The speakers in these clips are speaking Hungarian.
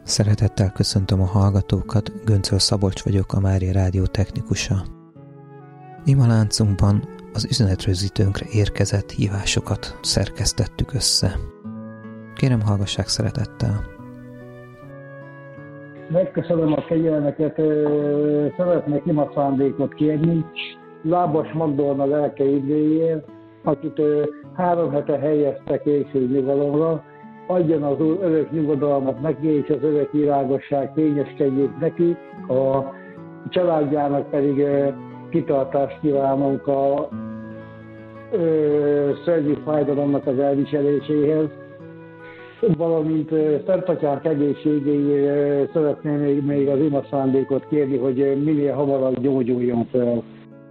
Szeretettel köszöntöm a hallgatókat, Göncöl Szabolcs vagyok, a Mária Rádió technikusa. Imaláncunkban az üzenetrögzítőnkre érkezett hívásokat szerkesztettük össze. Kérem, hallgassák szeretettel! Megköszönöm a kegyelmeket, szeretnék imaszándékot kérni Lábas Magdolna lelke idvéjéért, akit 3 hete helyeztek éjső nyugalomra. Adjon az Úr örök nyugodalmat neki, és az örök világosság fényeskedjék neki, a családjának pedig kitartást kívánunk a szörnyű fájdalomnak az elviseléséhez, valamint Szent Atyánk egészségéért szeretném még az imaszándékot kérni, hogy minél hamarabb gyógyuljon fel.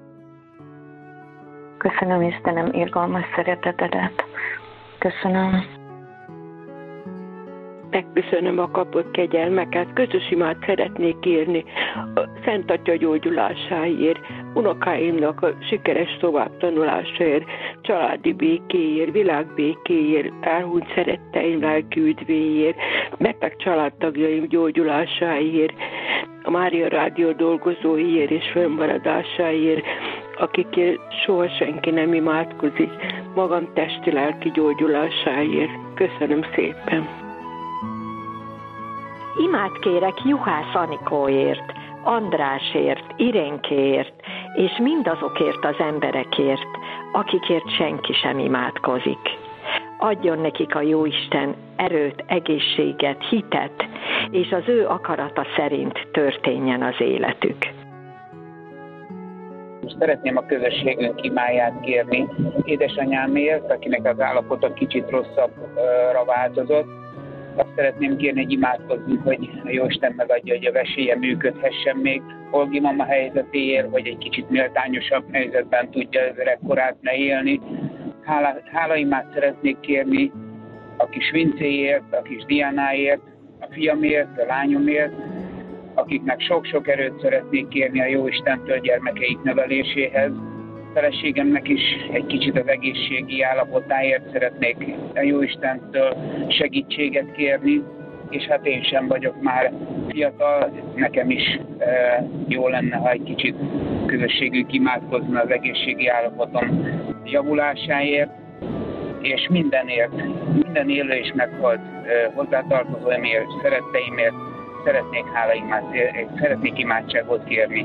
Köszönöm, Istenem, irgalmas szeretetedet. Köszönöm. Megköszönöm a kapott kegyelmeket, közös imát szeretnék írni a Szent Atya gyógyulásáért, unokáimnak a sikeres továbbtanulásáért, családi békéért, világbékéért, elhunyt szeretteim lelki üdvéért, beteg családtagjaim gyógyulásáért, a Mária Rádió dolgozóiért és fönnmaradásáért, akikért soha senki nem imádkozik, magam testi-lelki gyógyulásáért. Köszönöm szépen! Imát kérek Juhász Anikóért, Andrásért, Irénkéért, és mindazokért az emberekért, akikért senki sem imádkozik. Adjon nekik a Jóisten erőt, egészséget, hitet, és az ő akarata szerint történjen az életük. Szeretném a közösségünk imáját kérni édesanyámért, akinek az állapota kicsit rosszabbra változott. Azt szeretném kérni, hogy imádkozzunk, hogy a Jóisten megadja, hogy a veséje működhessen még Olgi mama helyzetéért, hogy egy kicsit méltányosabb helyzetben tudja az öregkorát élni. Hálaimát szeretnék kérni a kis Vincéért, a kis Diánáért, a fiamért, a lányomért, akiknek sok-sok erőt szeretnék kérni a Jóistentől gyermekeik neveléséhez. Feleségemnek is egy kicsit az egészségi állapotáért szeretnék a Jóistentől segítséget kérni, és hát én sem vagyok már fiatal, nekem is jó lenne, ha egy kicsit közösségünk imádkozna az egészségi állapotom javulásáért, és mindenért, minden élő és meghalt hozzátartozóimért, szeretteimért szeretnék imádságot kérni.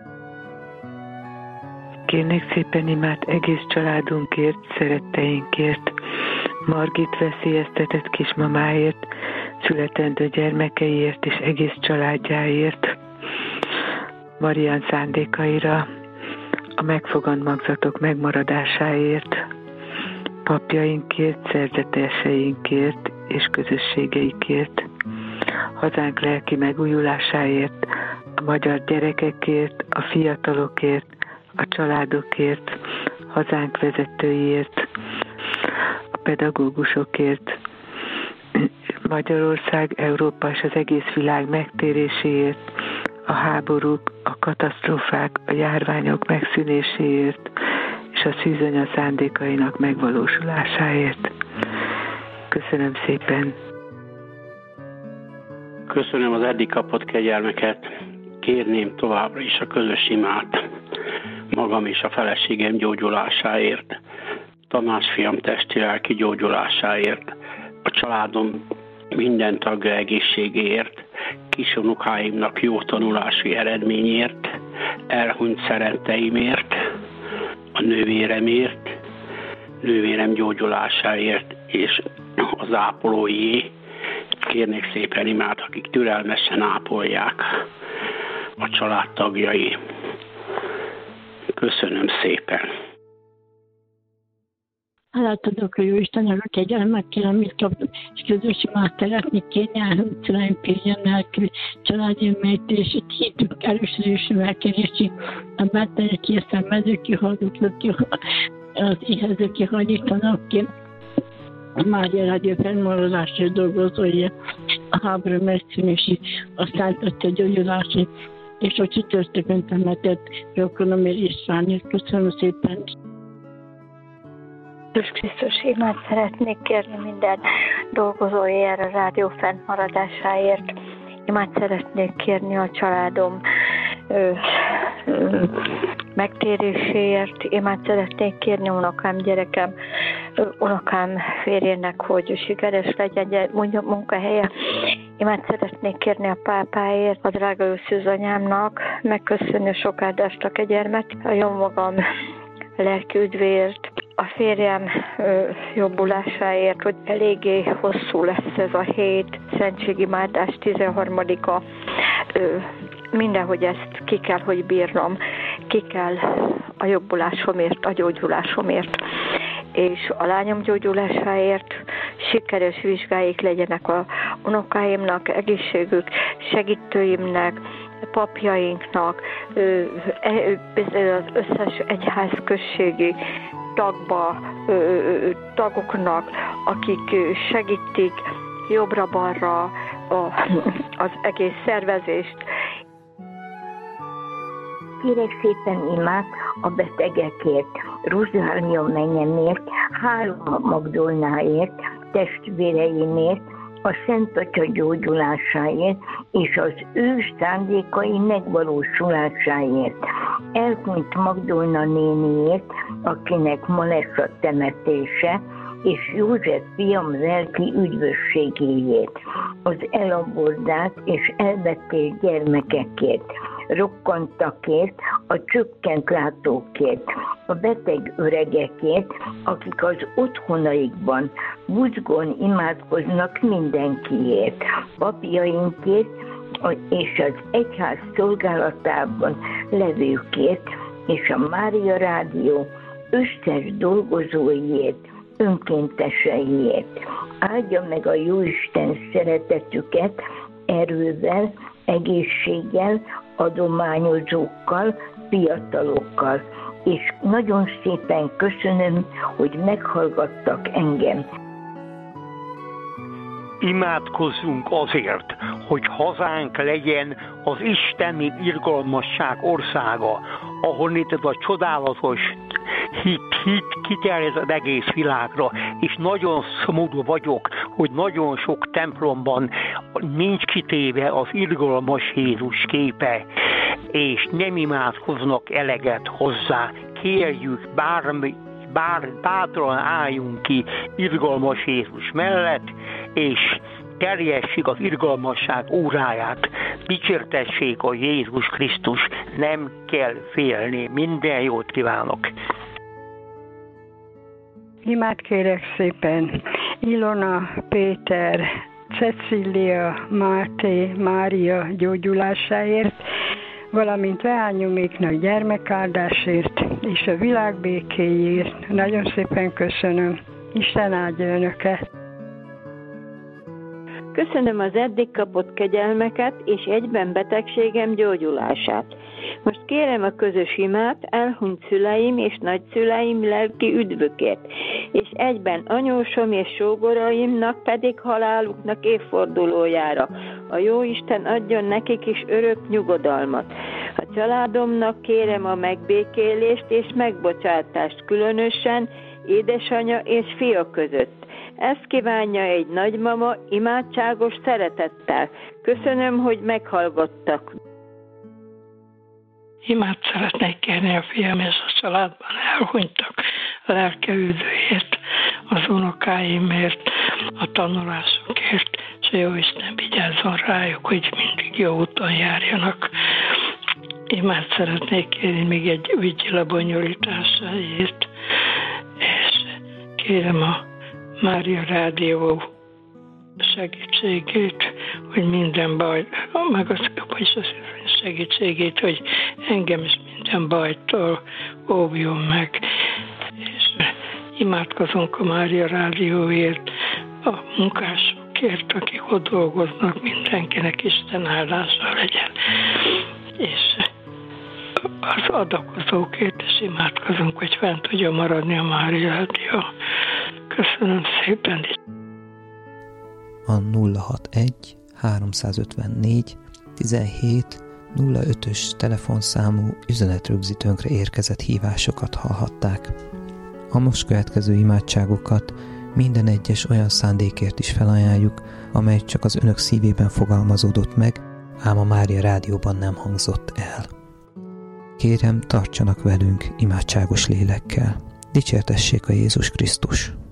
Kérnék szépen imát egész családunkért, szeretteinkért, Margit veszélyeztetett kismamáért, születendő gyermekeiért és egész családjáért, Marián szándékaira, a megfogant magzatok megmaradásáért, papjainkért, szerzeteseinkért és közösségeikért, hazánk lelki megújulásáért, a magyar gyerekekért, a fiatalokért, a családokért, hazánk vezetőiért, a pedagógusokért, Magyarország, Európa és az egész világ megtéréséért, a háborúk, a katasztrófák, a járványok megszűnéséért és a szűzanya szándékainak megvalósulásáért. Köszönöm szépen! Köszönöm az eddig kapott kegyelmeket, kérném továbbra is a közös imát, magam és a feleségem gyógyulásáért, Tamás fiam testi-lelki gyógyulásáért, a családom minden tagja egészségéért, kisunokáimnak jó tanulási eredményért, elhunyt szeretteimért, a nővéremért, nővérem gyógyulásáért és az ápolóié. Kérnék szépen imát, akik türelmesen ápolják a családtagjai. Köszönöm szépen. Hálát adok a Jóistennek a kegyelmekkel, amit kaptam, és közös imát szeretnék kérni, elhunyt szüleim Pérjen nélkül, családi megtérését, hitük erősödésével kerési, a betegek ki, a szenvedők ki, hallgatók ki, az éhezők ki, hajlítanak ki, a Mária Rádió fennmaradásra dolgozója, a háború megszűnési, a Szent Atya gyógyulási, és a csütörtökön temetett Rokonomért Istvánért. Köszönöm szépen! Jézus Krisztus imát szeretnék kérni minden dolgozóért, a rádió fennmaradásáért, Imát szeretnék kérni a családom megtéréséért, imát szeretnék kérni unokám, gyerekem, unokám férjének, hogy sikeres legyen munkahelye. Imát szeretnék kérni a pápáért, a drága őszűzanyámnak, megköszönni a sok áldást, a kegyelmet, a jó magam lelki üdvéért, a férjem jobbulásáért, hogy eléggé hosszú lesz ez a hét, szentségimádás 13-a, mindenhogy ezt ki kell, hogy bírnom, ki kell a jobbulásomért, a gyógyulásomért, és a lányom gyógyulásáért, sikeres vizsgáik legyenek a unokáimnak, egészségük, segítőimnek, papjainknak, az összes egyházközségi tagoknak, akik segítik jobbra-balra az egész szervezést. Kérek szépen imát a betegekért, Rozália mennyemért, Háló Magdolnáért, testvéreimért, a Szent Atya gyógyulásáért és az ő szándékai megvalósulásáért. Elhunyt Magdolna néniért, akinek ma lesz a temetése, és József fiam lelki üdvösségéért, az elabordált és elvettél gyermekekért, rokkantakért, a csökkent látókért, a beteg öregekért, akik az otthonaikban buzgón imádkoznak mindenkiért, papjainkért és az egyház szolgálatában levőkért, és a Mária Rádió összes dolgozóiért, önkénteseiért. Áldja meg a Jóisten szeretetüket erővel, egészséggel, adományozókkal, fiatalokkal. És nagyon szépen köszönöm, hogy meghallgattak engem. Imádkozzunk azért, hogy hazánk legyen az isteni irgalmasság országa, ahol itt ez a csodálatos hit kiterjed az egész világra, és nagyon szomorú vagyok, hogy nagyon sok templomban nincs kitéve az irgalmas Jézus képe, és nem imádkoznak eleget hozzá. Kérjük, bátran álljunk ki irgalmas Jézus mellett, és terjessük az irgalmasság óráját, dicsértessék a Jézus Krisztus, nem kell félni. Minden jót kívánok! Imát kérek szépen Ilona, Péter, Cecília, Máté, Mária gyógyulásáért, valamint leányoméknak gyermekáldásért és a világ békéért. Nagyon szépen köszönöm. Isten áldja önöket! Köszönöm az eddig kapott kegyelmeket és egyben betegségem gyógyulását. Most kérem a közös imát elhunyt szüleim és nagyszüleim lelki üdvökért, és egyben anyósom és sógoraimnak pedig haláluknak évfordulójára. A Jóisten adjon nekik is örök nyugodalmat. A családomnak kérem a megbékélést és megbocsátást, különösen édesanya és fia között. Ezt kívánja egy nagymama imádságos szeretettel. Köszönöm, hogy meghallgattak. Imát szeretnék kérni a fiam és a családban elhunytak lelkeüdőért, az unokáimért, a tanulásokért, és a Jóisten vigyázzon rájuk, hogy mindig jó úton járjanak. Imát szeretnék kérni még egy ügy lebonyolításáért, és kérem a Mária Rádió segítségét, hogy minden baj, meg az segítségét, hogy engem is minden bajtól óvjon meg. És imádkozunk a Mária Rádióért, a munkásokért, akik ott dolgoznak, mindenkinek Isten áldása legyen. És az adakozókért is imádkozunk, hogy fent tudja maradni a Mária Rádió. Köszönöm szépen. A 061 354 17 05-ös telefonszámú üzenetrögzítőnkre érkezett hívásokat hallhatták. A most következő imádságokat minden egyes olyan szándékért is felajánljuk, amely csak az önök szívében fogalmazódott meg, ám a Mária Rádióban nem hangzott el. Kérem, tartsanak velünk imádságos lélekkel. Dicsértessék a Jézus Krisztus!